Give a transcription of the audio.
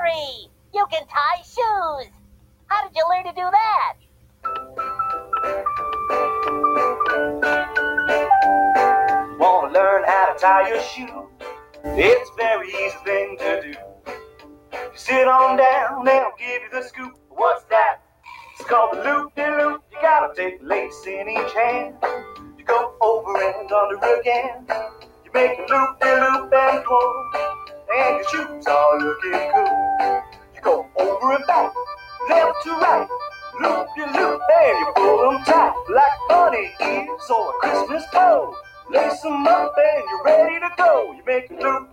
Hurry! You can tie shoes! How did you learn to do that? Want to learn how to tie your shoe? It's a very easy thing to do. You sit on down and I'll give you the scoop. What's that? It's called the loop-de-loop. You gotta take the lace in each hand. You go over and under again. You make a loop-de-loop and pull, and your shoes are looking cool. You go over and back, left to right, loop-de-loop, and you pull them tight like bunny ears or a Christmas bow. Lace them up and you're ready to go. You make a loop